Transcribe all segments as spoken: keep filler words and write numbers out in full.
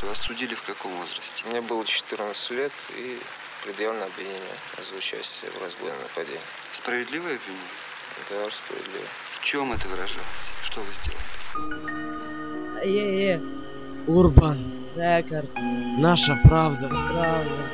убийство осудили в каком возрасте? Мне было четырнадцать лет и предъявлено обвинение за участие в разбойном нападении. Справедливое обвинение? Да, справедливо. В чем это выражалось? Что вы сделали? Е-е. Урбан Рекордс. Наша правда. Правда.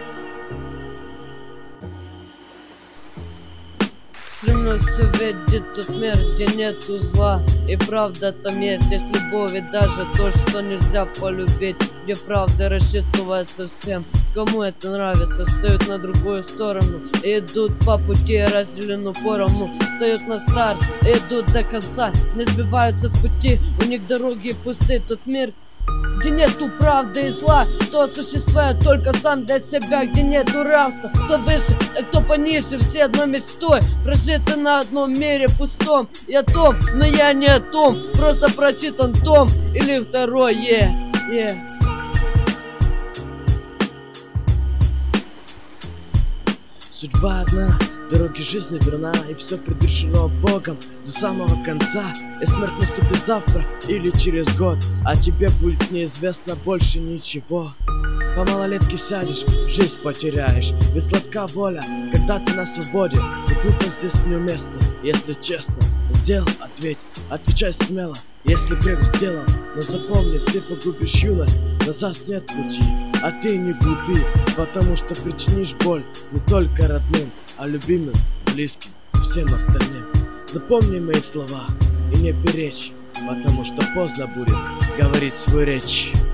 Стремлюсь увидеть тот мир, где нету зла. И правда там есть, есть любовь и даже то, что нельзя полюбить. Где правда рассчитывается всем, кому это нравится. Встают на другую сторону и идут по пути, разделену поровну. Встают на старт и идут до конца, не сбиваются с пути. У них дороги пусты, тот мир, где нету правды и зла, кто существует только сам для себя, где нету равства, кто выше, а кто пониже, все одной мечтой, прожиты на одном мире пустом. Я том, но я не о том, просто прочитан том или второй, е, yeah, е yeah. Судьба одна, дороги жизни верна, и все предрешено Богом до самого конца. И смерть наступит завтра или через год, а тебе будет неизвестно больше ничего. По малолетке сядешь, жизнь потеряешь, ведь сладка воля, когда ты на свободе. И глупость здесь неуместна, если честно. Сделал, ответь, отвечай смело, если грех сделан. Но запомни, ты погубишь юность, назад нет пути. А ты не глупи, потому что причинишь боль не только родным, а любимым, близким и всем остальным. Запомни мои слова и не перечь, потому что поздно будет говорить свою речь.